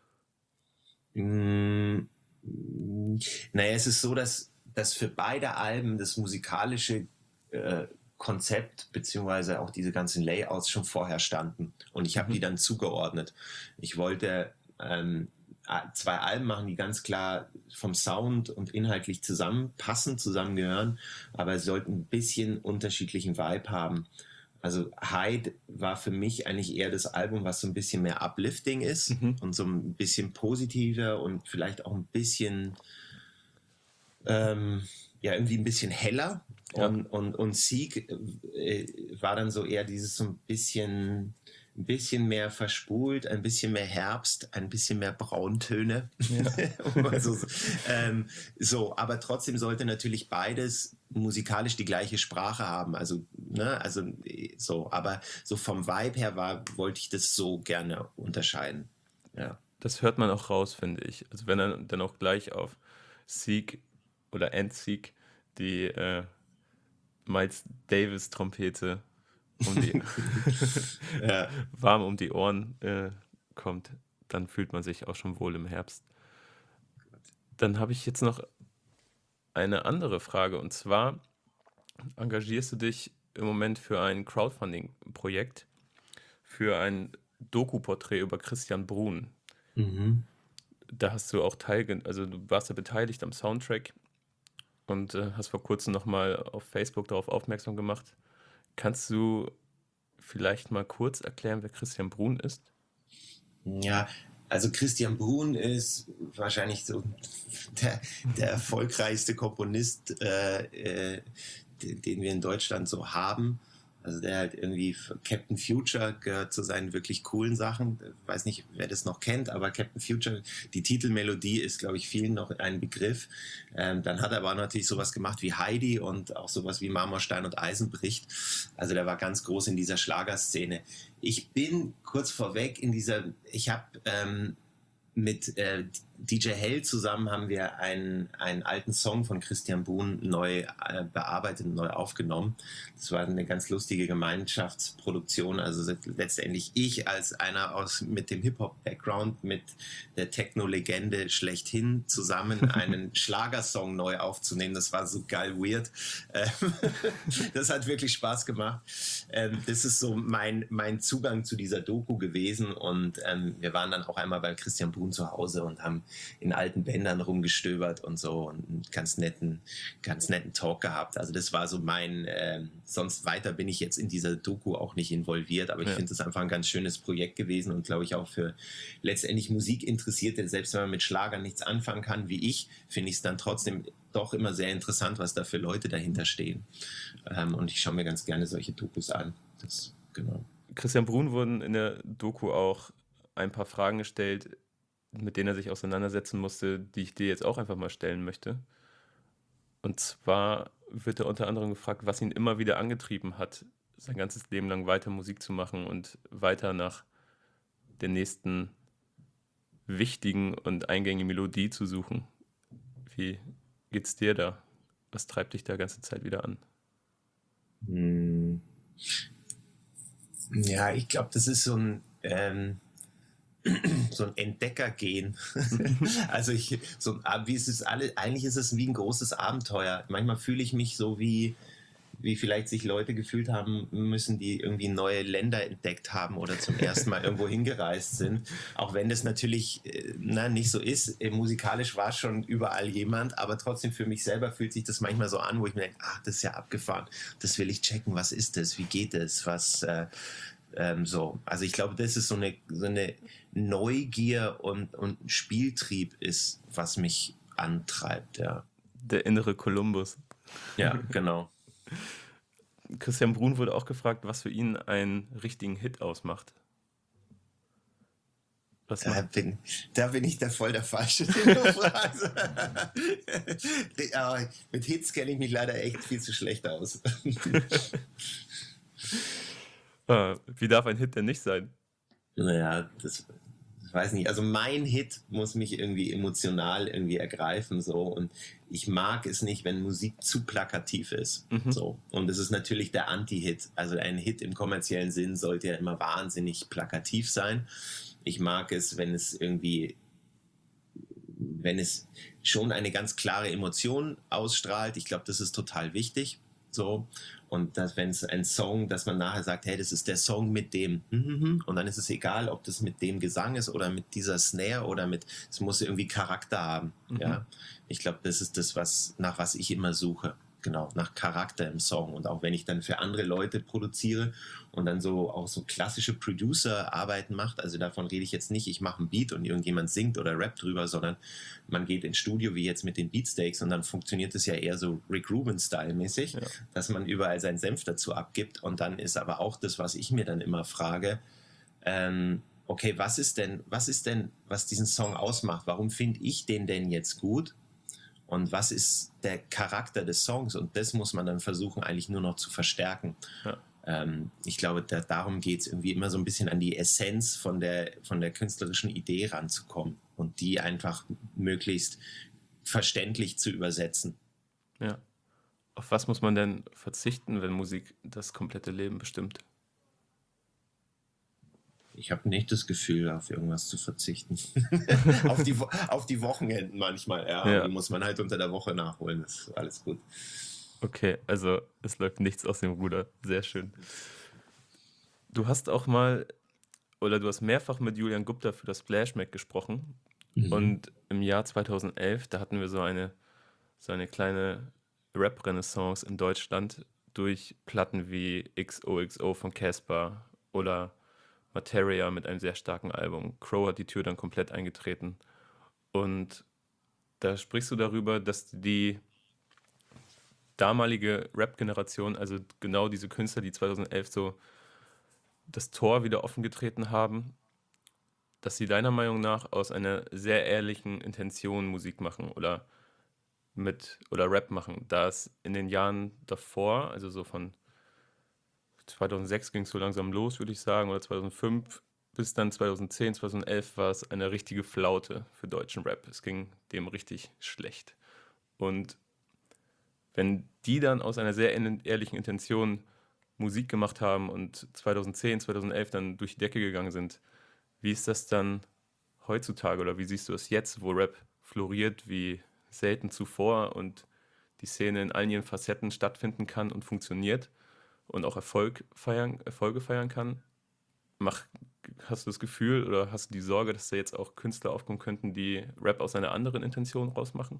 Mm, Naja, es ist so, dass, dass für beide Alben das musikalische äh, Konzept beziehungsweise auch diese ganzen Layouts schon vorher standen und ich habe Mhm. die dann zugeordnet. Ich wollte ähm, zwei Alben machen, die ganz klar vom Sound und inhaltlich zusammenpassen, zusammengehören, aber sie sollten ein bisschen unterschiedlichen Vibe haben. Also Hyde war für mich eigentlich eher das Album, was so ein bisschen mehr uplifting ist Mhm. und so ein bisschen positiver und vielleicht auch ein bisschen ähm, ja irgendwie ein bisschen heller. Ja. Und, und, und Seek äh, war dann so eher dieses so ein bisschen ein bisschen mehr verspult, ein bisschen mehr Herbst, ein bisschen mehr Brauntöne. Ja. also, ähm, so, aber trotzdem sollte natürlich beides musikalisch die gleiche Sprache haben. Also, ne, also so, aber so vom Vibe her war, wollte ich das so gerne unterscheiden. Ja. Das hört man auch raus, finde ich. Also wenn er dann auch gleich auf Seek oder End Seek die äh, Miles Davis Trompete um die ja. warm um die Ohren äh, kommt, dann fühlt man sich auch schon wohl im Herbst. Dann habe ich jetzt noch eine andere Frage, und zwar engagierst du dich im Moment für ein Crowdfunding-Projekt, für ein Doku-Porträt über Christian Bruhn. Mhm. Da hast du auch teilge also du warst ja beteiligt am Soundtrack und äh, hast vor kurzem nochmal auf Facebook darauf aufmerksam gemacht. Kannst du vielleicht mal kurz erklären, wer Christian Bruhn ist? Ja, also Christian Bruhn ist wahrscheinlich so der, der erfolgreichste Komponist, äh, äh, den, den wir in Deutschland so haben. Also der halt irgendwie Captain Future gehört zu seinen wirklich coolen Sachen. Ich weiß nicht, wer das noch kennt, aber Captain Future, die Titelmelodie ist, glaube ich, vielen noch ein Begriff. Ähm, dann hat er aber natürlich sowas gemacht wie Heidi und auch sowas wie Marmor, Stein und Eisen bricht. Also der war ganz groß in dieser Schlagerszene. Ich bin kurz vorweg in dieser, ich habe ähm, mit äh, D J Hell zusammen haben wir einen, einen alten Song von Christian Bruhn neu äh, bearbeitet und neu aufgenommen. Das war eine ganz lustige Gemeinschaftsproduktion. Also letztendlich ich als einer aus mit dem Hip-Hop-Background, mit der Techno-Legende schlechthin zusammen einen Schlagersong neu aufzunehmen. Das war so geil weird. Ähm, das hat wirklich Spaß gemacht. Ähm, das ist so mein, mein Zugang zu dieser Doku gewesen. Und ähm, wir waren dann auch einmal bei Christian Bruhn zu Hause und haben in alten Bändern rumgestöbert und so und einen ganz netten, ganz netten Talk gehabt. Also das war so mein, äh, sonst weiter bin ich jetzt in dieser Doku auch nicht involviert, aber ich Ja. finde es einfach ein ganz schönes Projekt gewesen und glaube ich auch für letztendlich Musikinteressierte, selbst wenn man mit Schlagern nichts anfangen kann, wie ich, finde ich es dann trotzdem doch immer sehr interessant, was da für Leute dahinter stehen. Ähm, und ich schaue mir ganz gerne solche Dokus an. Das, genau. Christian Bruhn wurden in der Doku auch ein paar Fragen gestellt, mit denen er sich auseinandersetzen musste, die ich dir jetzt auch einfach mal stellen möchte. Und zwar wird er unter anderem gefragt, was ihn immer wieder angetrieben hat, sein ganzes Leben lang weiter Musik zu machen und weiter nach der nächsten wichtigen und eingängigen Melodie zu suchen. Wie geht's dir da? Was treibt dich da ganze Zeit wieder an? Hm. Ja, ich glaube, das ist so ein ähm, so ein Entdeckergehen. also ich, so, wie ist es alle, eigentlich ist es wie ein großes Abenteuer. Manchmal fühle ich mich so wie, wie vielleicht sich Leute gefühlt haben müssen, die irgendwie neue Länder entdeckt haben oder zum ersten Mal irgendwo hingereist sind. Auch wenn das natürlich na, nicht so ist. Musikalisch war schon überall jemand, aber trotzdem für mich selber fühlt sich das manchmal so an, wo ich mir denke, ach, das ist ja abgefahren. Das will ich checken. Was ist das? Wie geht es? Was... Äh, Ähm, so. Also ich glaube, das ist so eine, so eine Neugier und, und Spieltrieb ist, was mich antreibt, ja. Der innere Kolumbus. Ja, genau. Christian Bruhn wurde auch gefragt, was für ihn einen richtigen Hit ausmacht. Was Da macht? bin, da bin ich da voll der Falsche, den du fragst. Aber mit Hits kenne ich mich leider echt viel zu schlecht aus. Ah, wie darf ein Hit denn nicht sein? Naja, das, ich weiß nicht. Also mein Hit muss mich irgendwie emotional irgendwie ergreifen so und ich mag es nicht, wenn Musik zu plakativ ist. Mhm. So. Und es ist natürlich der Anti-Hit. Also ein Hit im kommerziellen Sinn sollte ja immer wahnsinnig plakativ sein. Ich mag es, wenn es irgendwie, wenn es schon eine ganz klare Emotion ausstrahlt. Ich glaube, das ist total wichtig. So. Und dass, wenn es ein Song, dass man nachher sagt, hey, das ist der Song mit dem, und dann ist es egal, ob das mit dem Gesang ist oder mit dieser Snare oder mit, es muss irgendwie Charakter haben. Mhm. Ja. Ich glaube, das ist das, was, nach was ich immer suche. Genau, nach Charakter im Song. Und auch wenn ich dann für andere Leute produziere und dann so auch so klassische Producer-Arbeiten macht, also davon rede ich jetzt nicht, ich mache einen Beat und irgendjemand singt oder rappt drüber, sondern man geht ins Studio, wie jetzt mit den Beatsteaks, und dann funktioniert es ja eher so Rick Rubin-Style-mäßig, ja. Dass man überall seinen Senf dazu abgibt. Und dann ist aber auch das, was ich mir dann immer frage, ähm, okay, was ist denn, was ist denn, was diesen Song ausmacht? Warum finde ich den denn jetzt gut? Und was ist der Charakter des Songs? Und das muss man dann versuchen, eigentlich nur noch zu verstärken. Ja. Ähm, ich glaube, da, darum geht es irgendwie immer so ein bisschen an die Essenz von der, von der künstlerischen Idee ranzukommen und die einfach möglichst verständlich zu übersetzen. Ja. Auf was muss man denn verzichten, wenn Musik das komplette Leben bestimmt? Ich habe nicht das Gefühl, auf irgendwas zu verzichten. auf, die, auf die Wochenenden manchmal, ja, Ja. aber die muss man halt unter der Woche nachholen, das ist alles gut. Okay, also es läuft nichts aus dem Ruder. Sehr schön. Du hast auch mal, oder du hast mehrfach mit Julian Gupta für das Splash Mac gesprochen. Mhm. Und im Jahr zweitausendelf, da hatten wir so eine, so eine kleine Rap-Renaissance in Deutschland durch Platten wie X O X O von Casper oder Materia mit einem sehr starken Album. Crow hat die Tür dann komplett eingetreten. Und da sprichst du darüber, dass die damalige Rap-Generation, also genau diese Künstler, die zweitausendelf so das Tor wieder offen getreten haben, dass sie deiner Meinung nach aus einer sehr ehrlichen Intention Musik machen oder mit oder Rap machen, da es in den Jahren davor, also so von zweitausendsechs ging es so langsam los, würde ich sagen, oder zweitausendfünf bis dann zweitausendzehn, zweitausendelf war es eine richtige Flaute für deutschen Rap. Es ging dem richtig schlecht. Und wenn die dann aus einer sehr ehrlichen Intention Musik gemacht haben und zweitausendzehn, zweitausendelf dann durch die Decke gegangen sind, wie ist das dann heutzutage oder wie siehst du es jetzt, wo Rap floriert wie selten zuvor und die Szene in allen ihren Facetten stattfinden kann und funktioniert und auch Erfolg feiern, Erfolge feiern kann? Mach, hast du das Gefühl oder hast du die Sorge, dass da jetzt auch Künstler aufkommen könnten, die Rap aus einer anderen Intention rausmachen?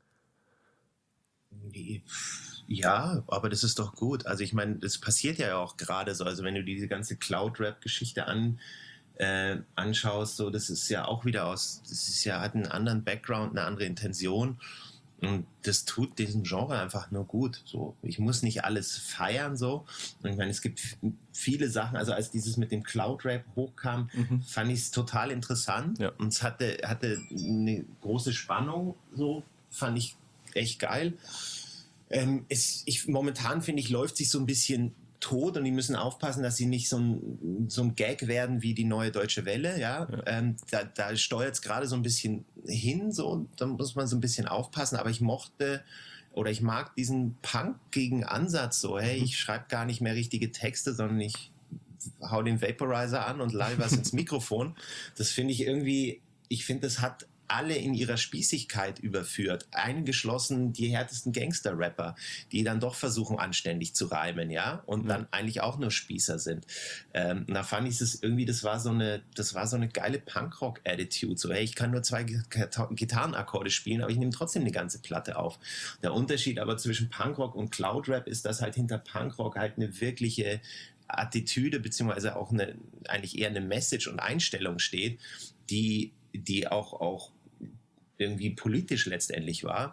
Ja, aber das ist doch gut. Also ich meine, das passiert ja auch gerade so. Also wenn du diese ganze Cloud-Rap-Geschichte an, äh, anschaust, so das ist ja auch wieder aus, das ist ja, hat einen anderen Background, eine andere Intention. Und das tut diesem Genre einfach nur gut. So, ich muss nicht alles feiern so. Und ich meine, es gibt viele Sachen. Also als dieses mit dem Cloud-Rap hochkam, Mhm. fand ich es total interessant. Ja. Und es hatte, hatte eine große Spannung. So fand ich echt geil. Ähm, es, ich, momentan finde ich, läuft sich so ein bisschen tot und die müssen aufpassen, dass sie nicht so ein, so ein Gag werden wie die Neue Deutsche Welle. Ja? Ja. Ähm, da da steuert es gerade so ein bisschen hin, so, da muss man so ein bisschen aufpassen. Aber ich mochte oder ich mag diesen punkigen Ansatz so, hey, Mhm. ich schreibe gar nicht mehr richtige Texte, sondern ich hau den Vaporizer an und lall was ins Mikrofon. Das finde ich irgendwie, ich finde, das hat alle in ihrer Spießigkeit überführt, eingeschlossen die härtesten Gangster-Rapper, die dann doch versuchen, anständig zu reimen, ja, und Ja. dann eigentlich auch nur Spießer sind. Ähm, da fand ich es irgendwie, das war so eine, das war so eine geile Punkrock-Attitude, so, hey, ich kann nur zwei Gitarrenakkorde spielen, aber ich nehme trotzdem eine ganze Platte auf. Der Unterschied aber zwischen Punkrock und Cloud-Rap ist, dass halt hinter Punkrock halt eine wirkliche Attitüde, beziehungsweise auch eine, eigentlich eher eine Message und Einstellung steht, die, die auch, auch irgendwie politisch letztendlich war.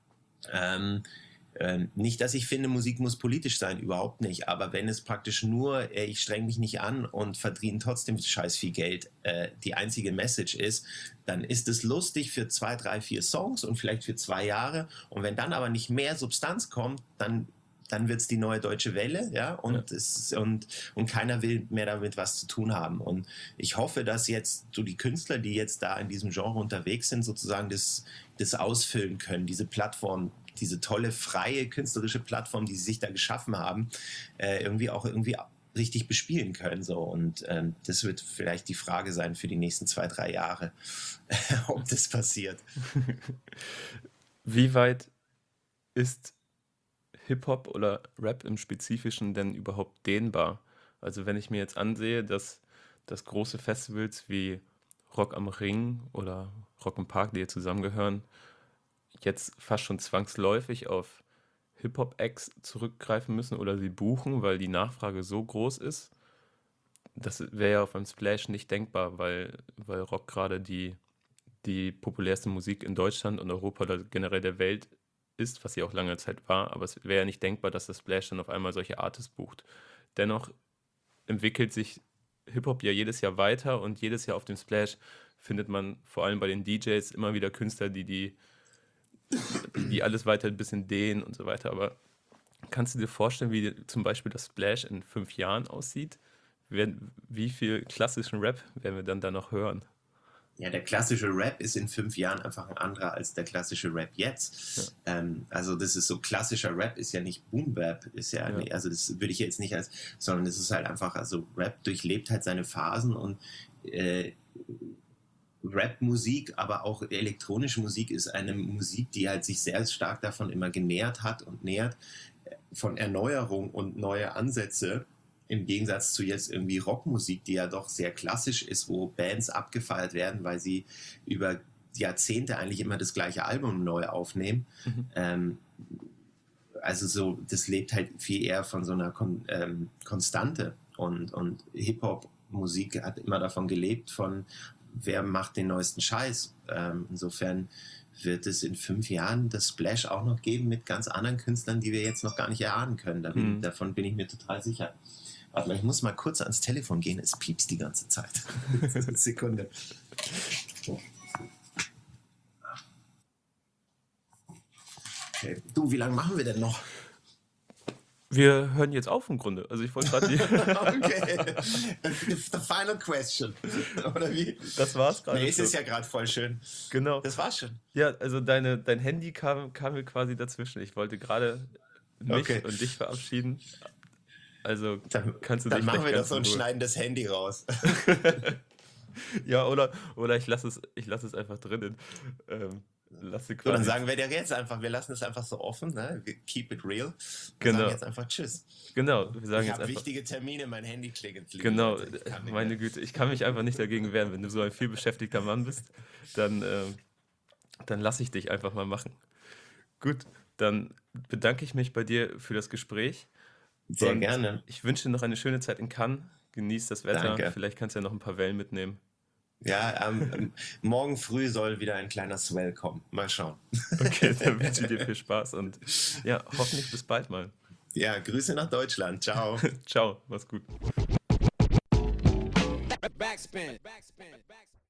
Ähm, ähm, nicht, dass ich finde, Musik muss politisch sein, überhaupt nicht. Aber wenn es praktisch nur, äh, ich streng mich nicht an und verdiene trotzdem scheiß viel Geld, äh, die einzige Message ist, dann ist es lustig für zwei, drei, vier Songs und vielleicht für zwei Jahre. Und wenn dann aber nicht mehr Substanz kommt, dann dann wird es die Neue Deutsche Welle, ja, und, ja. Es, und, und keiner will mehr damit was zu tun haben. Und ich hoffe, dass jetzt so die Künstler, die jetzt da in diesem Genre unterwegs sind, sozusagen das, das ausfüllen können, diese Plattform, diese tolle, freie, künstlerische Plattform, die sie sich da geschaffen haben, äh, irgendwie auch irgendwie richtig bespielen können. So. Und ähm, das wird vielleicht die Frage sein für die nächsten zwei, drei Jahre, ob das passiert. Wie weit ist Hip-Hop oder Rap im Spezifischen denn überhaupt dehnbar? Also wenn ich mir jetzt ansehe, dass, dass große Festivals wie Rock am Ring oder Rock im Park, die hier zusammengehören, jetzt fast schon zwangsläufig auf Hip-Hop-Acts zurückgreifen müssen oder sie buchen, weil die Nachfrage so groß ist, das wäre ja auf einem Splash nicht denkbar, weil, weil Rock gerade die, die populärste Musik in Deutschland und Europa oder generell der Welt ist, was sie auch lange Zeit war, aber es wäre ja nicht denkbar, dass das Splash dann auf einmal solche Artists bucht. Dennoch entwickelt sich Hip-Hop ja jedes Jahr weiter und jedes Jahr auf dem Splash findet man vor allem bei den D Js immer wieder Künstler, die die, die alles weiter ein bisschen dehnen und so weiter. Aber kannst du dir vorstellen, wie zum Beispiel das Splash in fünf Jahren aussieht? Wie viel klassischen Rap werden wir dann da noch hören? Ja, der klassische Rap ist in fünf Jahren einfach ein anderer als der klassische Rap jetzt. Ja. Ähm, also das ist so, klassischer Rap ist ja nicht Boom-Bap, ist ja, ja. Also das würde ich jetzt nicht als, sondern es ist halt einfach, also Rap durchlebt halt seine Phasen und äh, Rap-Musik, aber auch elektronische Musik ist eine Musik, die halt sich sehr stark davon immer genährt hat und nährt, von Erneuerung und neue Ansätze. Im Gegensatz zu jetzt irgendwie Rockmusik, die ja doch sehr klassisch ist, wo Bands abgefeiert werden, weil sie über Jahrzehnte eigentlich immer das gleiche Album neu aufnehmen. Mhm. Ähm, also so, das lebt halt viel eher von so einer Kon- ähm, Konstante. Und, und Hip-Hop-Musik hat immer davon gelebt, von wer macht den neuesten Scheiß. Ähm, insofern wird es in fünf Jahren das Splash auch noch geben mit ganz anderen Künstlern, die wir jetzt noch gar nicht erahnen können. Da bin, mhm. Davon bin ich mir total sicher. Warte mal, ich muss mal kurz ans Telefon gehen, es piepst die ganze Zeit. Sekunde. Okay. Du, wie lange machen wir denn noch? Wir hören jetzt auf im Grunde. Also ich wollte gerade die... Okay. The, the final question. Oder wie? Das war's gerade. Nee, es ist ja gerade voll schön. Genau. Das war's schon. Ja, also deine, dein Handy kam, kam mir quasi dazwischen. Ich wollte gerade mich okay. und dich verabschieden. Also dann, kannst du dann dich machen wir das so und schneiden das Handy raus. Ja, oder, oder ich lasse es, ich lass es einfach drinnen. Ähm, lass so, dann sagen wir dir jetzt einfach, wir lassen es einfach so offen, ne? Wir keep it real. Wir genau. sagen jetzt einfach Tschüss. Genau, wir sagen ich jetzt habe wichtige Termine, mein Handy klingelt. Genau, meine mehr. Güte, ich kann mich einfach nicht dagegen wehren. Wenn du so ein vielbeschäftigter Mann bist, dann, äh, dann lasse ich dich einfach mal machen. Gut, dann bedanke ich mich bei dir für das Gespräch. Sehr und gerne. Ich wünsche dir noch eine schöne Zeit in Cannes. Genieß das Wetter. Danke. Vielleicht kannst du ja noch ein paar Wellen mitnehmen. Ja, ähm, morgen früh soll wieder ein kleiner Swell kommen. Mal schauen. Okay, dann wünsche ich dir viel Spaß und ja, hoffentlich bis bald mal. Ja, Grüße nach Deutschland. Ciao. Ciao, mach's gut. Backspin. Backspin. Backspin.